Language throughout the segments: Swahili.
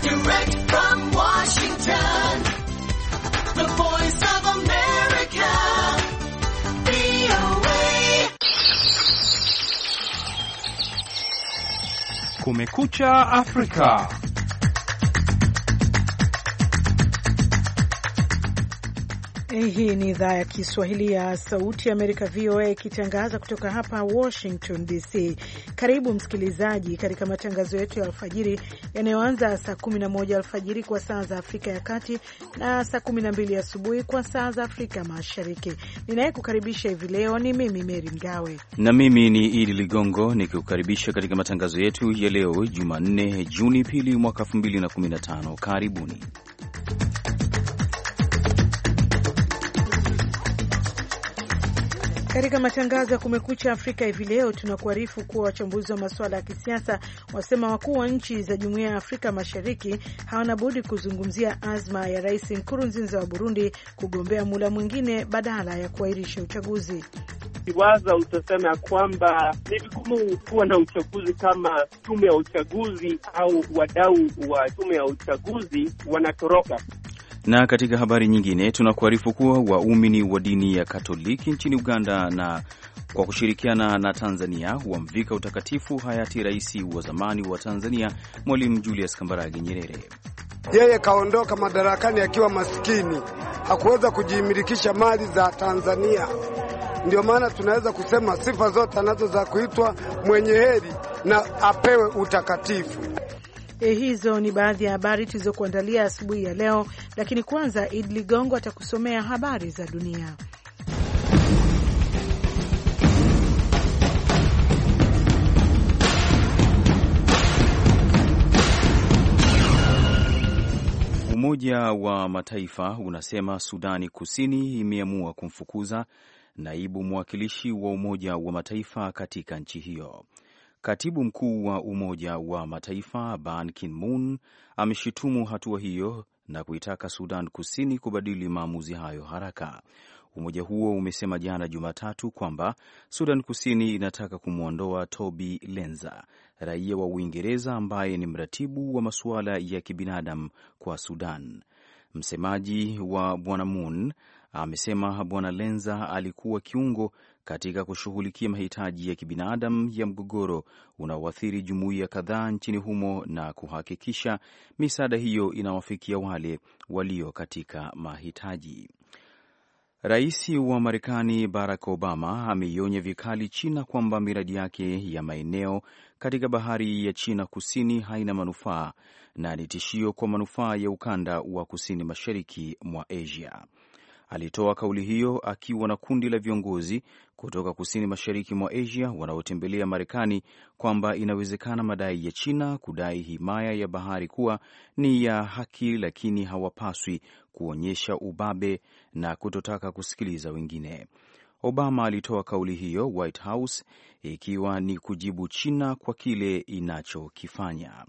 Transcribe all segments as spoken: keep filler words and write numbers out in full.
Direct from Washington, the Voice of America, V O A. Kumekucha Afrika. Hii ni idhaa ya Kiswahili ya Sauti ya Amerika, V O A, ikitangaza kutoka hapa Washington D C. Karibu msikilizaji katika matangazo yetu ya alfajiri yanayoanza saa kumi na moja alfajiri kwa saa za Afrika ya Kati na saa kumi na mbili asubuhi kwa saa za Afrika Mashariki. Ninayekukaribisha hivi leo ni mimi Mary Mgawe, na mimi ni Idi Ligongo nikikukaribisha katika matangazo yetu ya leo Jumanne, Juni pili mwaka elfu mbili na kumi na tano. Karibuni. Katika matangazo ya Kumekucha Afrika hivi leo tunakuarifu kuwa wachambuzi wa masuala ya kisiasa wasema wakuu wa nchi za Jumuiya ya Afrika Mashariki hawana budi kuzungumzia azma ya Rais Nkurunziza wa Burundi kugombea muda mwingine badala ya kuahirisha uchaguzi. Kiwaza utasema kwamba ni vigumu kuwa na uchaguzi kama tume ya uchaguzi au wadau wa tume ya uchaguzi wanatoroka. Na katika habari nyingine tunakuarifu kuwa waumini wa dini ya Katoliki nchini Uganda na kwa kushirikiana na Tanzania wamvika utakatifu hayati rais wa zamani wa Tanzania Mwalimu Julius Kambarage Nyerere. Yeye kaondoka madarakani akiwa maskini, hakuweza kujimilikisha mali za Tanzania. Ndio maana tunaweza kusema sifa zote anazo za kuitwa mwenye heri na apewe utakatifu. E, hizo ni baadhi ya habari tulizokuandalia asubuhi ya leo, lakini kwanza Idi Ligongo atakusomea habari za dunia. Umoja wa Mataifa unasema Sudani Kusini imeamua kumfukuza naibu mwakilishi wa Umoja wa Mataifa katika nchi hiyo. Katibu mkuu wa Umoja wa Mataifa Ban Ki-moon ameshitumu hatua hiyo na kuitaka Sudan Kusini kubadili maamuzi hayo haraka. Umoja huo umesema jana Jumatatu kwamba Sudan Kusini inataka kumwondoa Toby Lenza, raia wa Uingereza ambaye ni mratibu wa masuala ya kibinadamu kwa Sudan. Msemaji wa Bwana Moon amesema Bwana Lenza alikuwa kiungo katika kushughulikia mahitaji ya kibinadamu ya mgogoro unaoathiri jumuiya kadhaa nchini humo na kuhakikisha misaada hiyo inawafikia wale walio katika mahitaji. Rais wa Marekani Barack Obama ameionya vikali China kwamba miradi yake ya maeneo katika bahari ya China Kusini haina manufaa na ni tishio kwa manufaa ya ukanda wa kusini mashariki mwa Asia. Alitoa kauli hiyo akiwa na kundi la viongozi kutoka kusini mashariki mwa Asia wanaotembelea Marekani kwamba inawezekana madai ya China kudai himaya ya bahari kuwa ni ya haki, lakini hawapaswi kuonyesha ubabe na kutotaka kusikiliza wengine. Obama alitoa kauli hiyo White House ikiwa ni kujibu China kwa kile inachokifanya.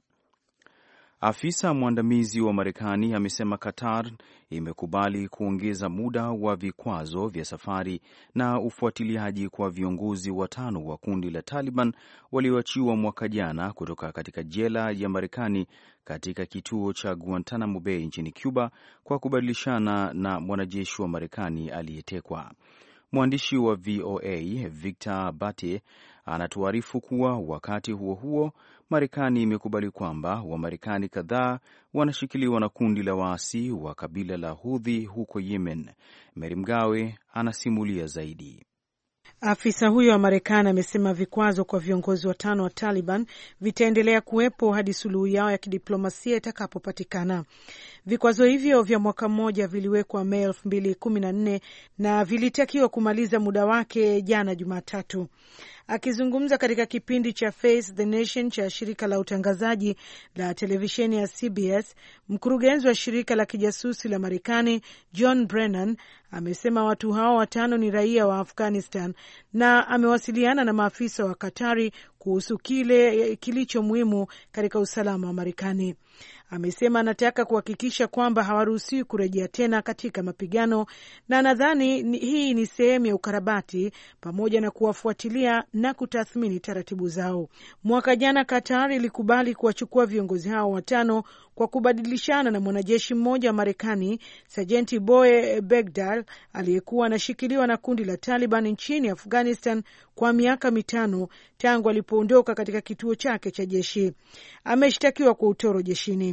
Afisa mwandamizi wa Marekani amesema Qatar imekubali kuongeza muda wa vikwazo vya safari na ufuatiliaji kwa viongozi watano wa kundi la Taliban walioachiwa mwaka jana kutoka katika jela ya Marekani katika kituo cha Guantanamo Bay nchini Cuba kwa kubadilishana na mwanajeshi wa Marekani aliyetekwa. Mwandishi wa V O A Victor Bate anatuarifu kuwa wakati huo huo Marekani imekubali kwamba Wamarekani kadhaa wanashikiliwa na kundi la waasi wa kabila la Houthi huko Yemen. Mary Mgawe anasimulia zaidi. Afisa huyo wa Marekani amesema vikwazo kwa viongozi watano wa Taliban vitaendelea kuwepo hadi suluhu yao ya kidiplomasia itakapopatikana. Vikwazo hivyo vya mwaka mmoja viliwekwa Mei elfu mbili kumi na nne na vilitakiwa kumaliza muda wake jana Jumatatu. Akizungumza katika kipindi cha Face the Nation cha shirika la utangazaji la televisheni ya C B S, mkurugenzi wa shirika la kijasusi la Marekani John Brennan amesema watu hao watano ni raia wa Afghanistan na amewasiliana na maafisa wa Katari kuhusu kile kilicho muhimu katika usalama wa Marekani. Amesema anataka kuhakikisha kwamba hawaruhusiwi kurejea tena katika mapigano, na nadhani hii ni sehemu ya ukarabati pamoja na kuwafuatilia na kutathmini taratibu zao. Mwaka jana Qatar ilikubali kuwachukua viongozi hao watano kwa kubadilishana na mwanajeshi mmoja wa Marekani, Sajenti Boye Begdal, aliyekuwa anashikiliwa na kundi la Taliban nchini Afghanistan kwa miaka mitano tangu alipoondoka katika kituo chake cha jeshi. Ameshtakiwa kwa utoro jeshini.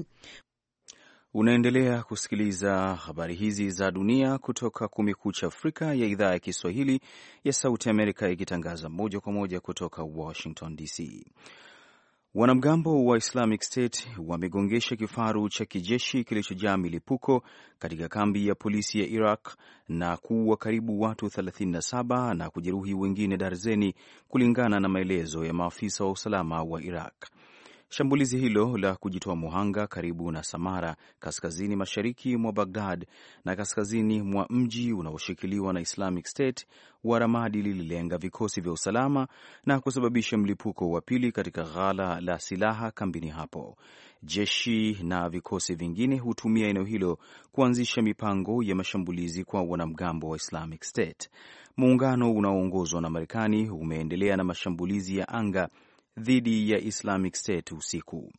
Unaendelea kusikiliza habari hizi za dunia kutoka Kumekucha Afrika ya idhaa ya Kiswahili ya Sauti Amerika, ikitangaza moja kwa moja kutoka Washington D C. Wanamgambo wa Islamic State wamegongesha kifaru cha kijeshi kilichojaa milipuko katika kambi ya polisi ya Iraq na kuua karibu watu thelathini na saba na kujeruhi wengine darzeni, kulingana na maelezo ya maafisa wa usalama wa Iraq. Shambulizi hilo la kujitoa muhanga karibu na Samara, kaskazini mashariki mwa Baghdad na kaskazini mwa mji unaoshikiliwa na Islamic State wa Ramadi, lililenga vikosi vya usalama na kusababisha mlipuko wa pili katika ghala la silaha kambini hapo. Jeshi na vikosi vingine hutumia eneo hilo kuanzisha mipango ya mashambulizi kwa wanamgambo wa Islamic State. Muungano unaoongozwa na Marekani umeendelea na mashambulizi ya anga dhidi ya Islamic State usiku.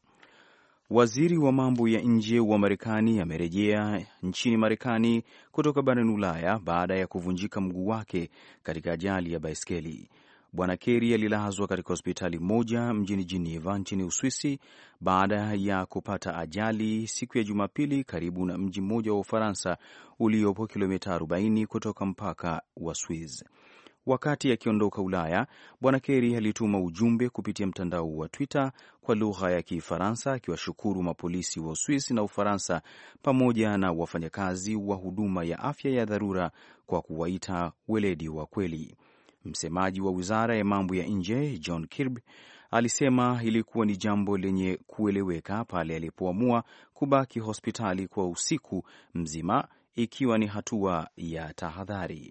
Waziri wa mambo ya nje wa Marekani amerejea nchini Marekani kutoka barani Ulaya baada ya kuvunjika mguu wake katika ajali ya baiskeli. Bwana Kerry alilazwa katika hospitali moja mjini Geneva nchini Uswisi baada ya kupata ajali siku ya Jumapili karibu na mji mmoja wa Ufaransa uliopo kilomita arobaini kutoka mpaka wa Swiss. Wakati akiondoka Ulaya, Bwana Kerry alituma ujumbe kupitia mtandao wa Twitter kwa lugha ya Kifaransa akiwashukuru mapolisi wa Uswisi na Ufaransa pamoja na wafanyakazi wa huduma ya afya ya dharura kwa kuwaita weledi wa kweli. Msemaji wa Wizara ya Mambo ya Nje John Kirby alisema ilikuwa ni jambo lenye kueleweka pale alipoamua kubaki hospitali kwa usiku mzima, ikiwa ni hatua ya tahadhari.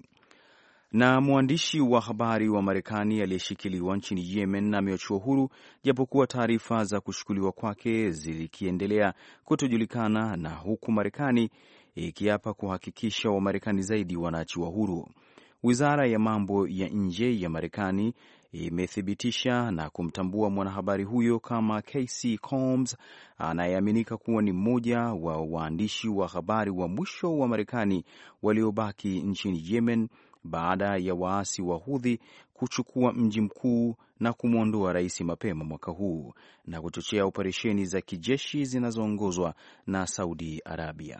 Na mwandishi wa habari wa Marekani aliyeshikiliwa nchini Yemen ameachiwa huru, japokuwa taarifa za kushikiliwa kwake zikiendelea kutojulikana, na huku Marekani ikiapa kuhakikisha Wamarekani zaidi wanaachiwa huru. Wizara ya mambo ya nje ya Marekani imethibitisha na kumtambua mwanahabari huyo kama Casey Combs, anayeaminika kuwa ni mmoja wa waandishi wa habari wa mwisho wa Marekani waliobaki nchini Yemen baada ya waasi wa Houthi kuchukua mji mkuu na kumwondoa rais mapema mwaka huu na kuchochea operesheni za kijeshi zinazoongozwa na Saudi Arabia.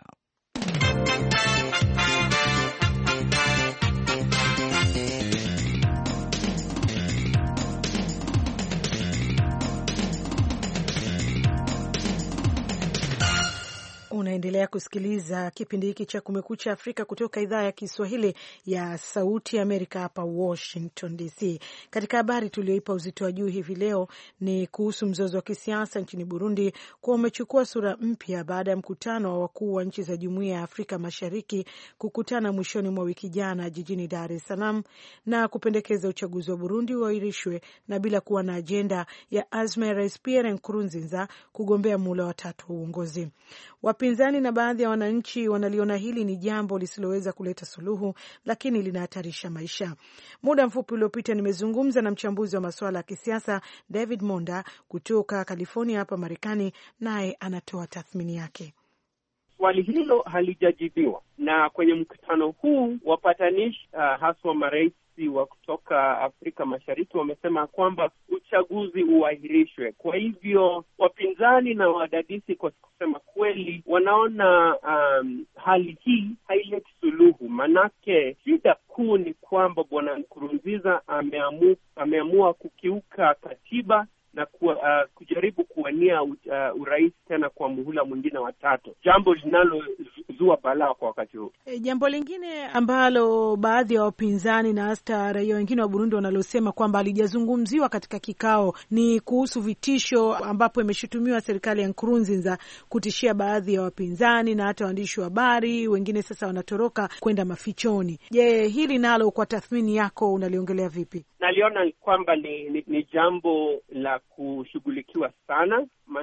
Unaendelea kusikiliza kipindi hiki cha Kumekucha Afrika kutoka idhaa ya Kiswahili ya Sauti ya Amerika hapa Washington D C. Katika habari tulioipa uzito wa juu hivi leo ni kuhusu mzozo wa kisiasa nchini Burundi kwa umechukua sura mpya baada ya mkutano wa wakuu wa nchi za Jumuiya ya Afrika Mashariki kukutana mwishoni mwa wiki jana jijini Dar es Salaam na kupendekeza uchaguzi wa Burundi uahirishwe na bila kuwa na ajenda ya azma ya Rais Pierre Nkurunziza kugombea muhula wa tatu wa uongozi. Wapinzani na baadhi ya wananchi wanaliona hili ni jambo lisiloweza kuleta suluhu, lakini linahatarisha maisha. Muda mfupi uliopita nimezungumza na mchambuzi wa masuala ya kisiasa David Monda kutoka California hapa Marekani, naye anatoa tathmini yake. Swali hilo halijajibiwa, na kwenye mkutano huu wapatanishi uh, haswa marais wa kutoka Afrika Mashariki wamesema kwamba uchaguzi uahirishwe. Kwa hivyo wapinzani na wadadisi, kwa kusema kweli, wanaona um, hali hii haileti suluhu. Manake shida kuu ni kwamba Bwana Nkurunziza ameamu, ameamua kukiuka katiba na ku, uh, kujaribu kuwania uh, urais tena kwa muhula mwingine wa tatu, jambo linalo kuzua balaa kwa wakati huu. E, jambo lingine ambalo baadhi ya wapinzani na hata raia wengine wa Burundi wanalosema kwamba alijazungumziwa katika kikao ni kuhusu vitisho, ambapo imeshutumiwa serikali ya Nkurunziza kutishia baadhi ya wapinzani na hata waandishi wa habari wengine sasa wanatoroka kwenda mafichoni. Je, hili nalo kwa tathmini yako unaliongelea vipi? Naliona kwamba ni, ni, ni jambo la kushughulikiwa sana,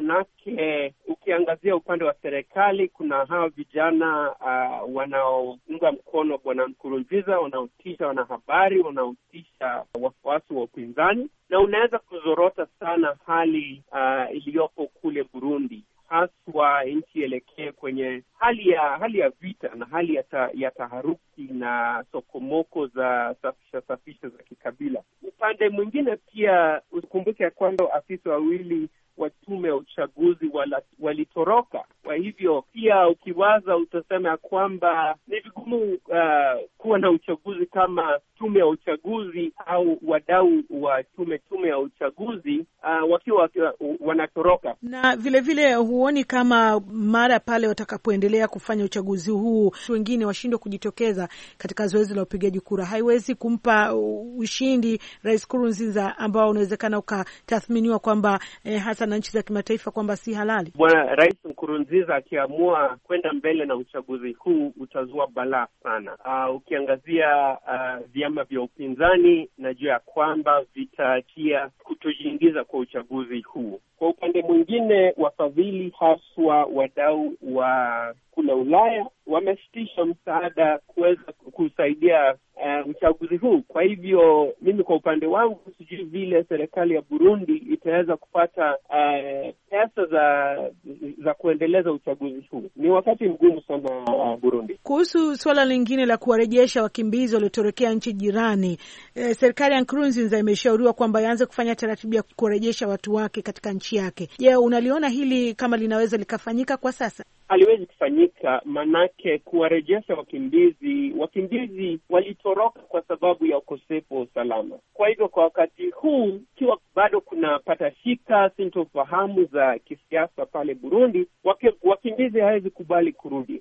manake ukiangazia upande wa serikali kuna hawa vijana uh, wanaounga mkono bwana Nkurunziza, wanaotisha wanahabari, wanaotisha wafuasi wa upinzani, na unaweza kuzorota sana hali uh, iliyopo kule Burundi, haswa nchi elekee kwenye hali ya hali ya vita na hali ya, ta, ya taharuki na sokomoko za safisha safisha za kikabila. Upande mwingine pia ukumbuke ya kwamba afisa wawili wa tume ya uchaguzi walitoroka. Kwa hivyo pia ukiwaza utasema ya kwamba ni vigumu uh, kuwa na uchaguzi kama tume ya uchaguzi au wadau wa tume tume ya uchaguzi uh, wakiwa, wakiwa wanatoroka. Na vile vile huoni kama mara pale watakapoendelea kufanya uchaguzi huu wengine washindwe kujitokeza katika zoezi la upigaji kura, haiwezi kumpa ushindi Rais Nkurunziza ambao unawezekana ukatathminiwa kwamba eh, hasa na nchi za kimataifa kwamba si halali? Bwana Rais Nkurunziza akiamua kwenda mbele na uchaguzi huu utazua balaa sana. Uh, ukiangazia uh, vyama vya upinzani najua ya kwamba vitatia kutojiingiza kwa uchaguzi huu. Kwa upande mwingine, wafadhili haswa wadau wa kule Ulaya wamesitisha msaada kuweza kusaidia uh, uchaguzi huu. Kwa hivyo mimi kwa upande wangu sijui vile serikali ya Burundi itaweza kupata uh, pesa za za kuendeleza uchaguzi huu. Ni wakati mgumu sana uh, Burundi. Kuhusu swala lingine la kuwarejesha wakimbizi waliotorokea nchi jirani, eh, serikali ya Nkurunziza imeshauriwa kwamba ianze kufanya taratibu ya kuwarejesha watu wake katika nchi yake. Je, unaliona hili kama linaweza likafanyika kwa sasa? Haliwezi kufanyika, manake kuwarejesha wakimbizi wakimbizi walitoroka kwa sababu ya ukosefu wa usalama. Kwa hivyo kwa wakati huu kiwa bado kuna patashika sintofahamu za kisiasa pale Burundi, wakimbizi hawezi kubali kurudi.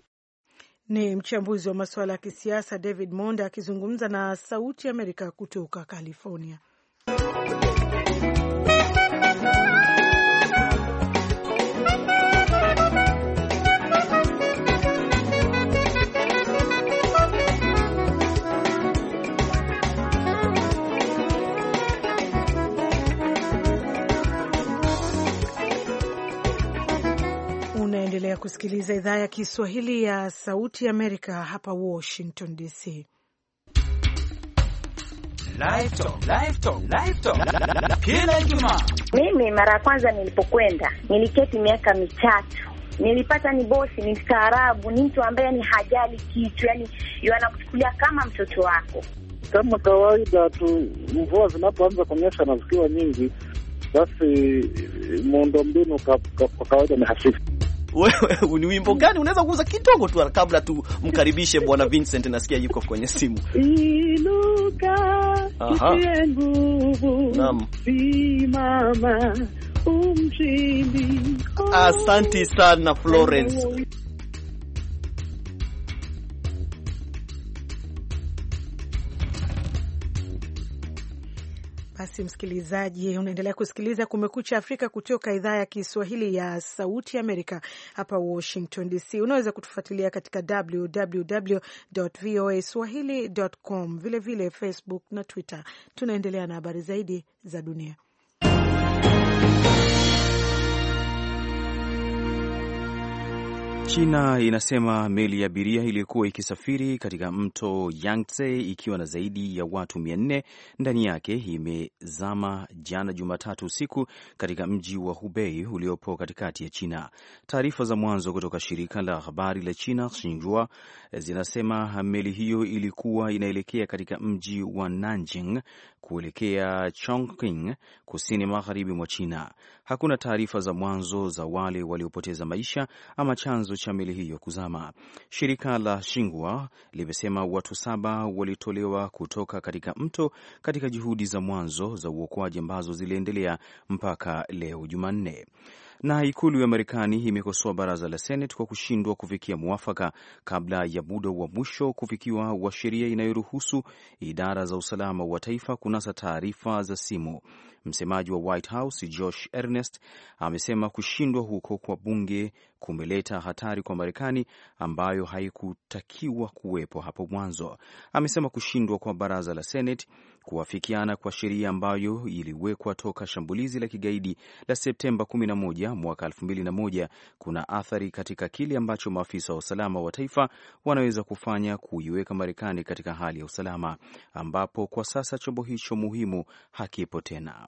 Ni mchambuzi wa masuala ya kisiasa David Monda akizungumza na Sauti ya Amerika kutoka California. Unaendelea kusikiliza idhaa ya Kiswahili ya Sauti ya Amerika hapa Washington D C. Live Talk, Live Talk, Live Talk. Kila Ijumaa. Mimi mara ya kwanza nilipokwenda niliketi miaka mitatu. Nilipata ni bosi, ni mstaarabu, ni mtu ambaye ni hajali kitu, yani anakuchukulia kama mtoto wako. Kama kawaida tu, mvua zinapoanza kunyesha na zikiwa nyingi, basi muundombinu kwa kawaida ni hafifu. Wewe ni wimbo gani unaweza kuuza kidogo tu kabla tumkaribishe Bwana Vincent, nasikia yuko kwenye simu. Inuka utie nguvu. Naam. Simama umshindi. Asante sana Florence. Basi msikilizaji, unaendelea kusikiliza Kumekucha Afrika kutoka idhaa ya Kiswahili ya Sauti Amerika hapa Washington D C. Unaweza kutufuatilia katika w w w dot v o a swahili dot com, vile vile Facebook na Twitter. Tunaendelea na habari zaidi za dunia. China inasema meli ya abiria ilikuwa ikisafiri katika mto Yangtze ikiwa na zaidi ya watu mia nne ndani yake imezama jana Jumatatu usiku katika mji wa Hubei uliopo katikati ya China. Taarifa za mwanzo kutoka shirika la habari la China Xinhua zinasema meli hiyo ilikuwa inaelekea katika mji wa Nanjing kuelekea Chongqing kusini magharibi mwa China. Hakuna taarifa za mwanzo za wale waliopoteza maisha ama chanzo cha meli hiyo kuzama. Shirika la Xinhua limesema watu saba walitolewa kutoka katika mto katika juhudi za mwanzo za uokoaji ambazo ziliendelea mpaka leo Jumanne. Na ikulu ya Marekani imekosoa baraza la Senate kwa kushindwa kufikia mwafaka kabla ya muda wa mwisho kufikiwa wa sheria inayoruhusu idara za usalama wa taifa kunasa taarifa za simu. Msemaji wa White House Josh Earnest amesema kushindwa huko kwa bunge kumeleta hatari kwa Marekani ambayo haikutakiwa kuwepo hapo mwanzo. Amesema kushindwa kwa baraza la Senate kuafikiana kwa sheria ambayo iliwekwa toka shambulizi la kigaidi la Septemba kumi na moja mwaka elfu mbili na moja kuna athari katika kile ambacho maafisa wa usalama wa taifa wanaweza kufanya kuiweka Marekani katika hali ya usalama, ambapo kwa sasa chombo hicho muhimu hakipo tena.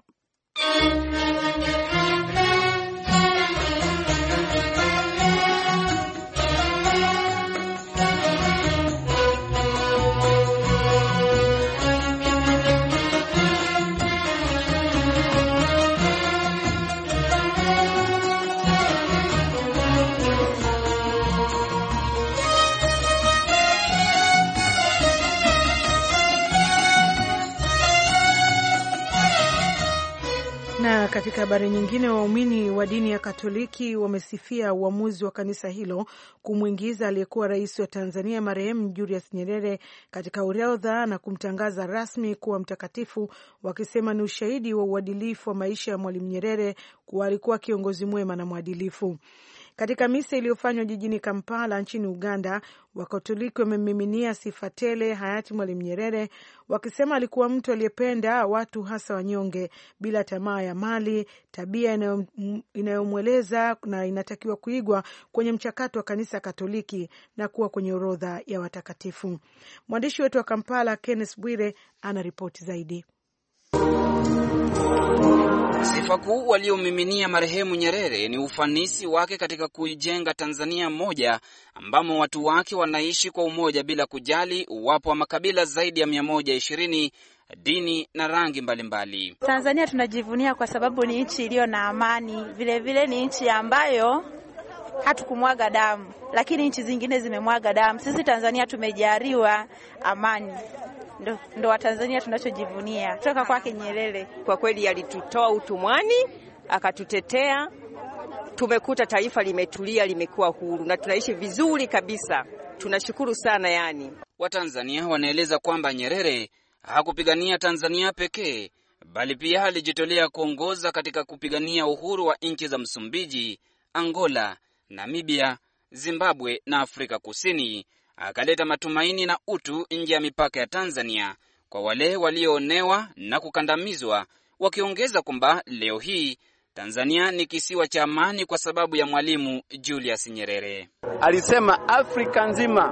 Na katika habari nyingine, waumini wa dini ya Katoliki wamesifia uamuzi wa kanisa hilo kumwingiza aliyekuwa rais wa Tanzania marehemu Julius Nyerere katika orodha na kumtangaza rasmi kuwa mtakatifu, wakisema ni ushahidi wa uadilifu wa maisha ya Mwalimu Nyerere kuwa alikuwa kiongozi mwema na mwadilifu. Katika misa iliyofanywa jijini Kampala nchini Uganda, Wakatoliki wamemiminia sifa tele hayati Mwalimu Nyerere, wakisema alikuwa mtu aliyependa watu, hasa wanyonge, bila tamaa ya mali, tabia inayomweleza na inatakiwa kuigwa kwenye mchakato wa kanisa Katoliki na kuwa kwenye orodha ya watakatifu. Mwandishi wetu wa Kampala Kenneth Bwire ana ripoti zaidi. Sifa kuu waliomiminia marehemu Nyerere ni ufanisi wake katika kuijenga Tanzania moja ambamo watu wake wanaishi kwa umoja bila kujali uwapo wa makabila zaidi ya mia moja ishirini, dini na rangi mbalimbali mbali. Tanzania tunajivunia kwa sababu ni nchi iliyo na amani, vile vile ni nchi ambayo hatukumwaga damu, lakini nchi zingine zimemwaga damu. Sisi Tanzania tumejaliwa amani. Ndo, ndo wa Tanzania tunachojivunia kutoka kwake Nyerere. Kwa kweli alitutoa utumwani, akatutetea. Tumekuta taifa limetulia, limekuwa huru na tunaishi vizuri kabisa. Tunashukuru sana yani. Watanzania wanaeleza kwamba Nyerere hakupigania Tanzania pekee, bali pia alijitolea kuongoza katika kupigania uhuru wa nchi za Msumbiji, Angola, Namibia, Zimbabwe na Afrika Kusini. Akaleta matumaini na utu nje ya mipaka ya Tanzania kwa wale walioonewa na kukandamizwa, wakiongeza kwamba leo hii Tanzania ni kisiwa cha amani kwa sababu ya Mwalimu Julius Nyerere. Alisema Afrika nzima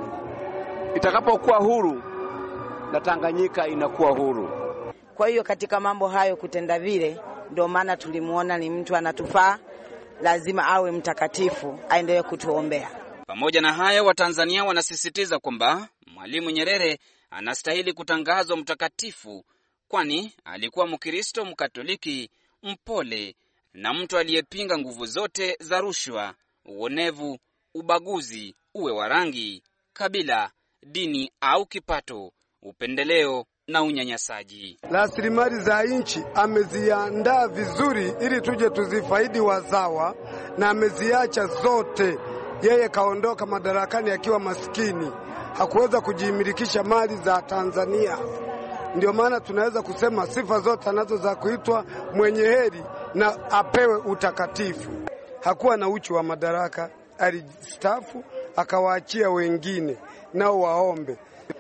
itakapokuwa huru na Tanganyika inakuwa huru. Kwa hiyo katika mambo hayo kutenda vile, ndio maana tulimuona ni mtu anatufaa, lazima awe mtakatifu, aendelee kutuombea. Pamoja na hayo, Watanzania wanasisitiza kwamba Mwalimu Nyerere anastahili kutangazwa mtakatifu, kwani alikuwa Mkristo Mkatoliki, mpole na mtu aliyepinga nguvu zote za rushwa, uonevu, ubaguzi, uwe wa rangi, kabila, dini au kipato, upendeleo na unyanyasaji. Rasilimali za nchi ameziandaa vizuri ili tuje tuzifaidi wazawa, na ameziacha zote. Yeye kaondoka madarakani akiwa maskini, hakuweza kujimilikisha mali za Tanzania. Ndio maana tunaweza kusema sifa zote anazo za kuitwa mwenye heri na apewe utakatifu. Hakuwa na uchu wa madaraka, alistafu akawaachia wengine nao waombe.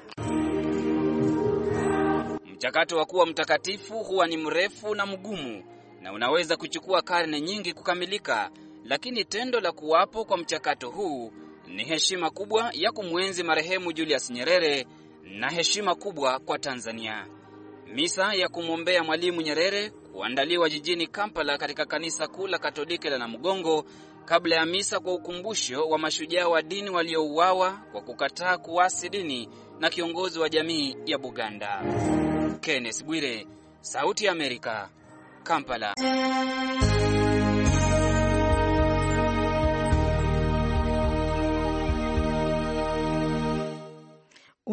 Mchakato wa kuwa mtakatifu huwa ni mrefu na mgumu na unaweza kuchukua karne nyingi kukamilika, lakini tendo la kuwapo kwa mchakato huu ni heshima kubwa ya kumwenzi marehemu Julius Nyerere na heshima kubwa kwa Tanzania. Misa ya kumwombea Mwalimu Nyerere kuandaliwa jijini Kampala katika kanisa kuu la Katoliki la Namugongo, kabla ya misa kwa ukumbusho wa mashujaa wa dini waliouawa kwa kukataa kuasi dini na kiongozi wa jamii ya Buganda. Kenneth Bwire, Sauti ya Amerika, Kampala.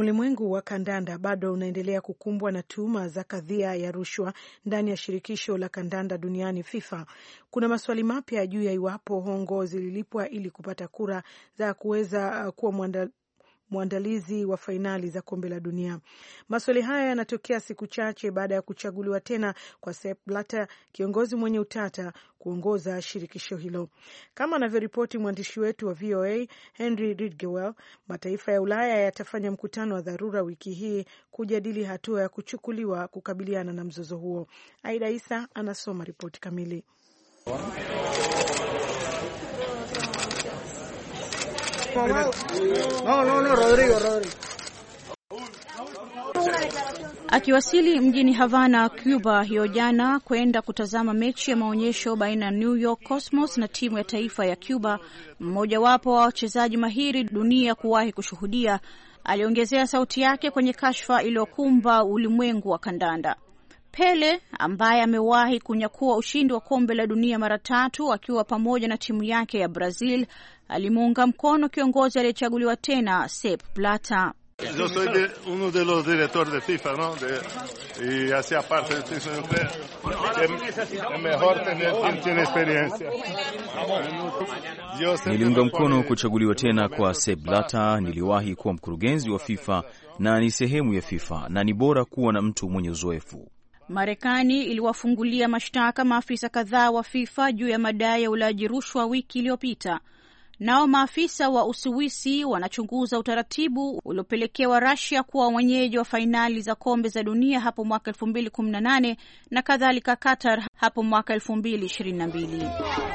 ulimwengu wa kandanda bado unaendelea kukumbwa na tuhuma za kadhia ya rushwa ndani ya shirikisho la kandanda duniani FIFA. Kuna maswali mapya juu ya iwapo hongo zililipwa ili kupata kura za kuweza kuwa mwanda mwandalizi wa fainali za kombe la dunia. Maswali haya yanatokea siku chache baada ya kuchaguliwa tena kwa Sepp Blatter, kiongozi mwenye utata, kuongoza shirikisho hilo. Kama anavyoripoti mwandishi wetu wa V O A Henry Ridgewell, mataifa ya Ulaya yatafanya mkutano wa dharura wiki hii kujadili hatua ya kuchukuliwa kukabiliana na mzozo huo. Aida Isa anasoma ripoti kamili. No, no, no, Rodrigo, Rodrigo. Akiwasili mjini Havana, Cuba hiyo jana kwenda kutazama mechi ya maonyesho baina ya New York Cosmos na timu ya taifa ya Cuba, mmoja wapo wa wachezaji mahiri dunia kuwahi kushuhudia, aliongezea sauti yake kwenye kashfa iliyokumba ulimwengu wa kandanda. Pele ambaye amewahi kunyakua ushindi wa kombe la dunia mara tatu akiwa pamoja na timu yake ya Brazil, alimuunga mkono kiongozi aliyechaguliwa tena Sepp Blatter. Yo soy de uno de los directores de FIFA, ¿no? De, y hacía parte de eso siempre. Es mejor tener quien tiene experiencia. Niliunga mkono kuchaguliwa tena kwa Sepp Blatter. Niliwahi kuwa mkurugenzi wa FIFA na ni sehemu ya FIFA, na ni bora kuwa na mtu mwenye uzoefu. Marekani iliwafungulia mashtaka maafisa kadhaa wa FIFA juu ya madai ya ulaji rushwa wiki iliyopita. Nao maafisa wa Uswisi wanachunguza utaratibu uliopelekewa Russia kuwa mwenyeji wa fainali za kombe za dunia hapo mwaka elfu mbili kumi na nane na kadhalika Qatar hapo mwaka elfu mbili ishirini na mbili.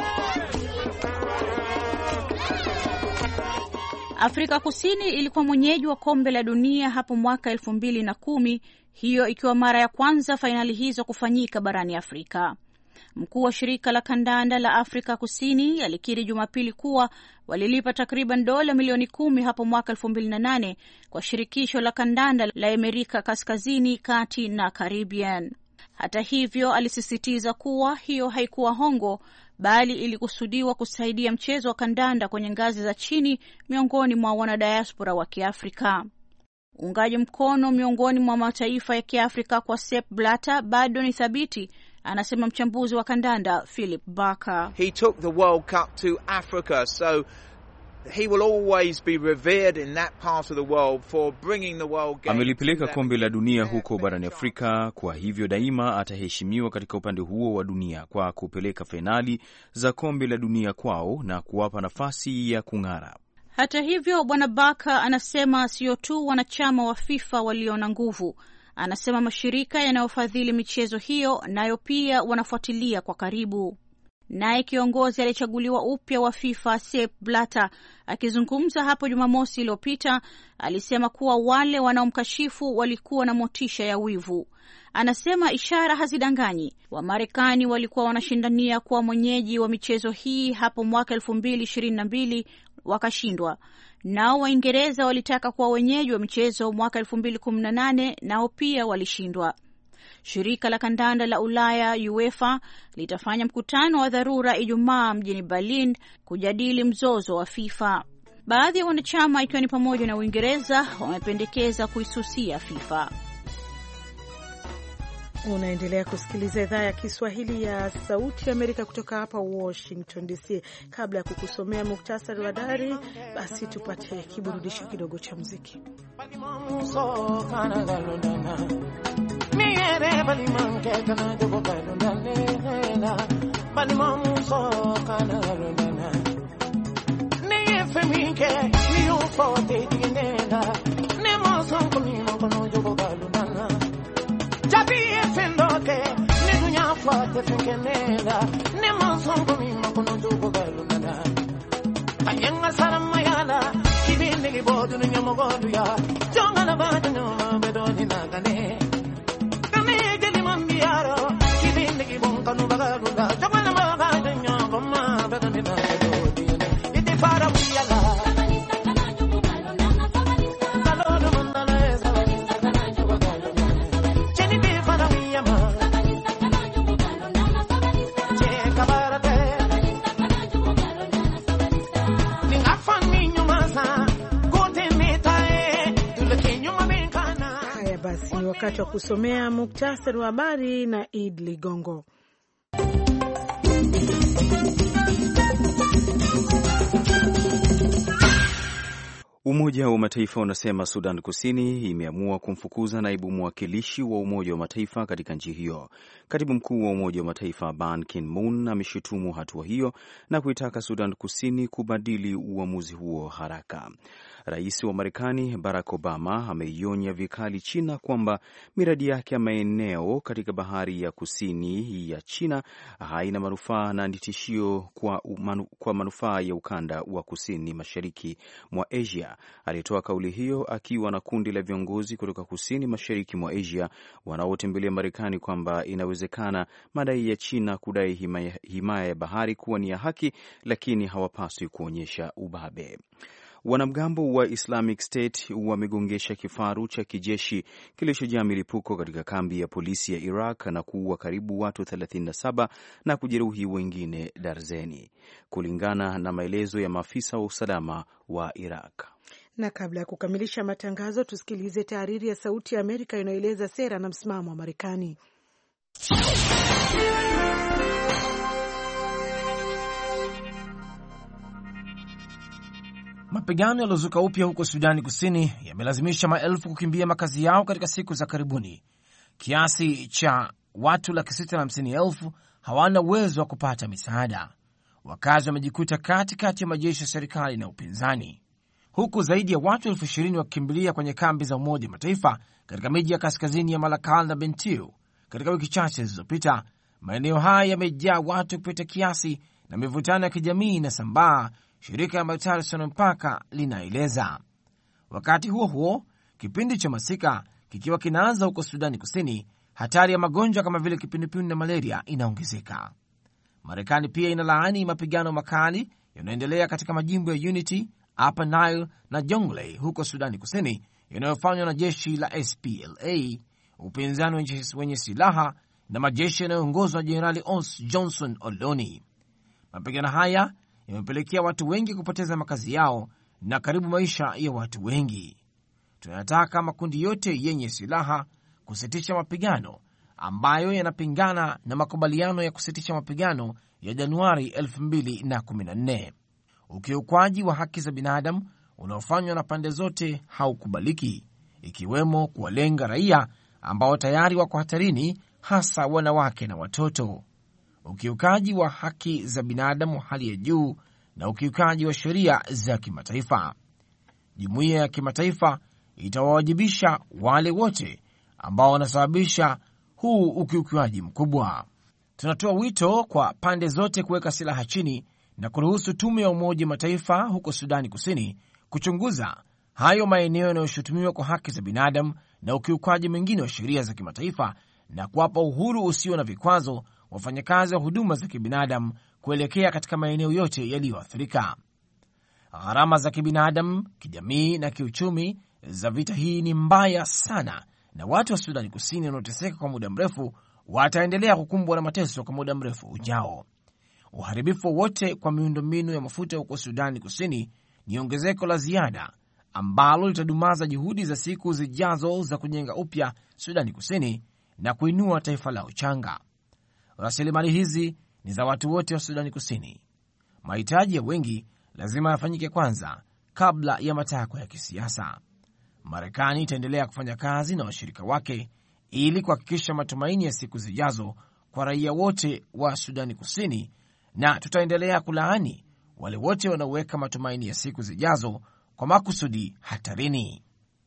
Afrika Kusini ilikuwa mwenyeji wa kombe la dunia hapo mwaka elfu mbili na kumi, hiyo ikiwa mara ya kwanza fainali hizo kufanyika barani Afrika. Mkuu wa shirika la kandanda la Afrika Kusini alikiri Jumapili kuwa walilipa takriban dola milioni kumi hapo mwaka elfu mbili na nane kwa shirikisho la kandanda la Amerika Kaskazini, Kati na Caribbean. Hata hivyo, alisisitiza kuwa hiyo haikuwa hongo, bali ilikusudiwa kusaidia mchezo wa kandanda kwenye ngazi za chini miongoni mwa wanadiaspora wa Kiafrika. Uungaji mkono miongoni mwa mataifa ya Kiafrika kwa Sepp Blatter bado ni thabiti, anasema mchambuzi wa kandanda Philip Barker. He took the World Cup to Africa, so he will always be revered in that part of the world for bringing the world game. Amelipeleka kombe la dunia huko barani Afrika, kwa hivyo daima ataheshimiwa katika upande huo wa dunia kwa kupeleka fainali za kombe la dunia kwao na kuwapa nafasi ya kung'ara. Hata hivyo, Bwana Barker anasema sio tu wanachama wa FIFA walio na nguvu. Anasema mashirika yanayofadhili michezo hiyo nayo pia wanafuatilia kwa karibu. Naye kiongozi aliyechaguliwa upya wa FIFA Sepp Blatter akizungumza hapo Jumamosi iliyopita alisema kuwa wale wanaomkashifu walikuwa na motisha ya wivu. Anasema ishara hazidanganyi. Wamarekani walikuwa wanashindania kuwa mwenyeji wa michezo hii hapo mwaka elfu mbili ishirini na mbili wakashindwa. Nao Waingereza walitaka kuwa wenyeji wa michezo mwaka elfu mbili kumi na nane, nao pia walishindwa. Shirika la kandanda la Ulaya UEFA litafanya mkutano wa dharura Ijumaa mjini Berlin kujadili mzozo wa FIFA. Baadhi ya wanachama ikiwa ni pamoja na Uingereza wamependekeza kuisusia FIFA. Unaendelea kusikiliza idhaa ya Kiswahili ya Sauti ya Amerika kutoka hapa Washington D C. Kabla ya kukusomea muktasari wa habari, basi tupate kiburudisho kidogo cha muziki. Forte finché nera ne manzongo mi makono jugo galunana ayanga saramayala kibinde libodu nyamogodu ya jonga na badu no bedoni nagane kame geli mambiaro kibinde kibonka no bagalunda jonga na bagadu nyago ma bedoni nagodi ite fara buyala Nyuma wakati wa kusomea muktasari wa habari na Id Ligongo. Umoja wa Mataifa unasema Sudan Kusini imeamua kumfukuza naibu mwakilishi wa Umoja wa Mataifa katika nchi hiyo. Katibu mkuu wa Umoja wa Mataifa Ban Ki-moon ameshutumu hatua hiyo na kuitaka Sudan Kusini kubadili uamuzi huo haraka. Rais wa Marekani Barack Obama ameionya vikali China kwamba miradi yake ya maeneo katika bahari ya kusini ya China haina manufaa na ni tishio kwa, manu, kwa manufaa ya ukanda wa kusini mashariki mwa Asia. Alitoa kauli hiyo akiwa na kundi la viongozi kutoka kusini mashariki mwa Asia wanaotembelea Marekani kwamba inawezekana madai ya China kudai himaya, himaya ya bahari kuwa ni ya haki, lakini hawapaswi kuonyesha ubabe. Wanamgambo wa Islamic State wamegongesha kifaru cha kijeshi kilichojaa milipuko katika kambi ya polisi ya Iraq na kuua karibu watu thelathini na saba na kujeruhi wengine darzeni, kulingana na maelezo ya maafisa wa usalama wa Iraq. Na kabla ya kukamilisha matangazo, tusikilize tahariri ya Sauti ya Amerika inayoeleza sera na msimamo wa Marekani. Mapigano yaliyozuka upya huko Sudani Kusini yamelazimisha maelfu kukimbia makazi yao katika siku za karibuni. Kiasi cha watu laki sita na hamsini elfu hawana uwezo wa kupata misaada. Wakazi wamejikuta katikati ya majeshi ya serikali na upinzani, huku zaidi ya watu elfu ishirini wakikimbilia kwenye kambi za Umoja wa Mataifa katika miji ya kaskazini ya Malakal na Bentiu. Katika wiki chache zilizopita, maeneo haya yamejaa watu kupita kiasi na mivutano ya kijamii na sambaa, shirika la Madaktari Wasio na Mpaka linaeleza. Wakati huo huo, kipindi cha masika kikiwa kinaanza huko Sudani Kusini, hatari ya magonjwa kama vile kipindupindu na malaria inaongezeka. Marekani pia inalaani mapigano makali yanayoendelea katika majimbo ya Unity, Upper Nile na Jonglei huko Sudani Kusini yanayofanywa na jeshi la S P L A, upinzani wenye silaha na majeshi yanayoongozwa na Jenerali Os Johnson Oloni. Mapigano haya yamepelekea watu wengi kupoteza makazi yao na karibu maisha ya watu wengi. Tunataka makundi yote yenye silaha kusitisha mapigano ambayo yanapingana na makubaliano ya kusitisha mapigano ya Januari elfu mbili na kumi na nne. Ukiukwaji wa haki za binadamu unaofanywa na pande zote haukubaliki, ikiwemo kuwalenga raia ambao tayari wako hatarini, hasa wanawake na watoto. Ukiukaji wa haki za binadamu hali ya juu na ukiukaji wa sheria za kimataifa. Jumuiya ya kimataifa itawawajibisha wale wote ambao wanasababisha huu ukiukaji mkubwa. Tunatoa wito kwa pande zote kuweka silaha chini na kuruhusu tume ya Umoja Mataifa huko Sudani Kusini kuchunguza hayo maeneo yanayoshutumiwa kwa haki za binadamu na ukiukaji mwingine wa sheria za kimataifa na kuwapa uhuru usio na vikwazo wafanyakazi wa huduma za kibinadamu kuelekea katika maeneo yote yaliyoathirika. Gharama za kibinadamu, kijamii na kiuchumi za vita hii ni mbaya sana, na watu wa Sudani Kusini wanaoteseka kwa muda mrefu wataendelea kukumbwa na mateso kwa muda mrefu ujao. Uharibifu wote kwa miundombinu ya mafuta huko Sudani Kusini ni ongezeko la ziada ambalo litadumaza juhudi za siku zijazo za kujenga upya Sudani Kusini na kuinua taifa lao changa. Rasilimali hizi ni za watu wote wa Sudani Kusini. Mahitaji ya wengi lazima yafanyike kwanza kabla ya matakwa ya kisiasa. Marekani itaendelea kufanya kazi na washirika wake ili kuhakikisha matumaini ya siku zijazo kwa raia wote wa Sudani Kusini, na tutaendelea kulaani wale wote wanaoweka matumaini ya siku zijazo kwa makusudi hatarini.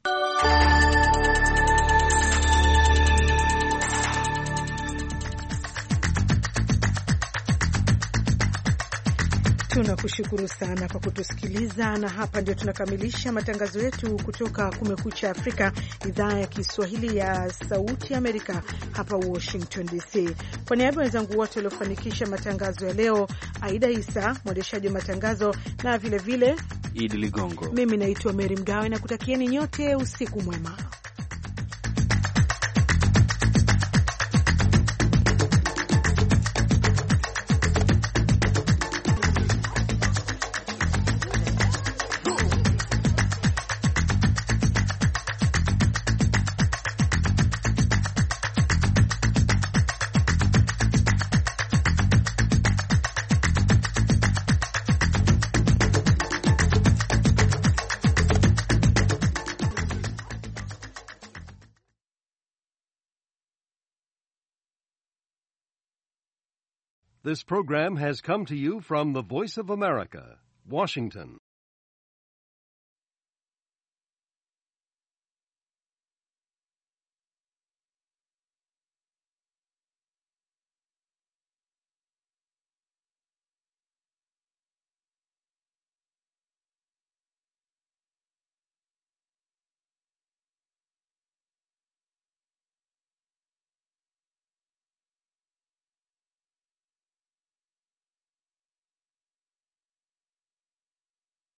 Tunakushukuru sana kwa kutusikiliza, na hapa ndio tunakamilisha matangazo yetu kutoka Kumekucha Afrika, idhaa ya Kiswahili ya Sauti ya Amerika hapa Washington D C. Kwa niaba ya wenzangu wote waliofanikisha matangazo ya leo, Aida Isa mwendeshaji wa matangazo, na vile vile Idi Ligongo, mimi naitwa Mary Mgawe na kutakieni nyote usiku mwema. This program has come to you from the Voice of America, Washington.